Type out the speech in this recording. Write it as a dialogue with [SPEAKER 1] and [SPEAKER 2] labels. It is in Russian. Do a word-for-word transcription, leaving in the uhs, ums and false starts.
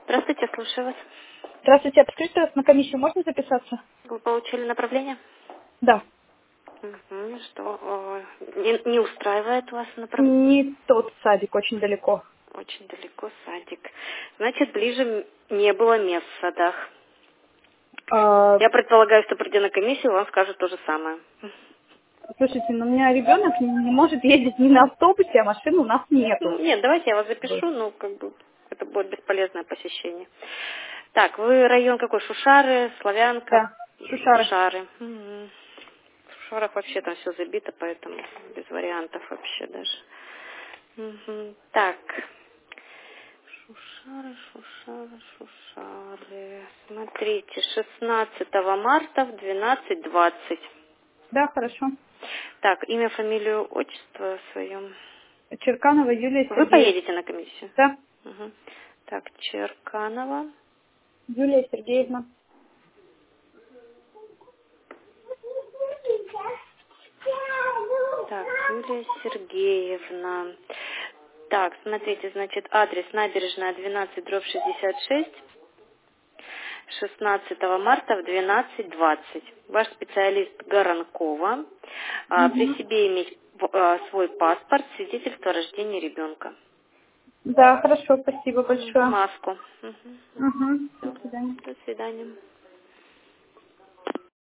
[SPEAKER 1] Здравствуйте, слушаю вас.
[SPEAKER 2] Здравствуйте, а подскажите, на комиссию можно записаться?
[SPEAKER 1] Вы получили направление?
[SPEAKER 2] Да.
[SPEAKER 1] Угу. Что, э, не, не устраивает вас направление?
[SPEAKER 2] Не тот садик, очень далеко.
[SPEAKER 1] Очень далеко садик. Значит, ближе м- не было мест в садах.
[SPEAKER 2] А,
[SPEAKER 1] Я предполагаю, что придя на комиссию, вам скажут то же самое.
[SPEAKER 2] слушайте, ну у меня ребенок не, не может ездить ни на автобусе, а машины у нас
[SPEAKER 1] Ну,
[SPEAKER 2] нету.
[SPEAKER 1] нет, давайте я вас запишу, но как бы это будет бесполезное посещение. Так, вы район какой? Шушары, Славянка,
[SPEAKER 2] Да, Шушары.
[SPEAKER 1] Шушары. Мгм. В Шушарах вообще там все забито, поэтому без вариантов вообще даже. Мгм. Так. Шушары, Шушары, Шушары. Смотрите, шестнадцатого марта в двенадцать двадцать.
[SPEAKER 2] Да, хорошо.
[SPEAKER 1] Так, имя, фамилию, отчество свое.
[SPEAKER 2] Черканова Юлия
[SPEAKER 1] Вы
[SPEAKER 2] Сергеевна.
[SPEAKER 1] поедете на комиссию?
[SPEAKER 2] Да,
[SPEAKER 1] Мгм. Так, Черканова.
[SPEAKER 2] Юлия Сергеевна.
[SPEAKER 1] Так, Юлия Сергеевна. Так, смотрите, значит, адрес набережная двенадцать дробь шестьдесят шесть, шестнадцатого марта в двенадцать двадцать. Ваш специалист Горанкова. А, при
[SPEAKER 2] Угу.
[SPEAKER 1] себе иметь в- а, свой паспорт, свидетельство о рождении ребенка.
[SPEAKER 2] Да, хорошо, спасибо
[SPEAKER 1] М,
[SPEAKER 2] большое.
[SPEAKER 1] Маску. Мгм.
[SPEAKER 2] Угу. До
[SPEAKER 1] Всё.
[SPEAKER 2] свидания.
[SPEAKER 1] До свидания.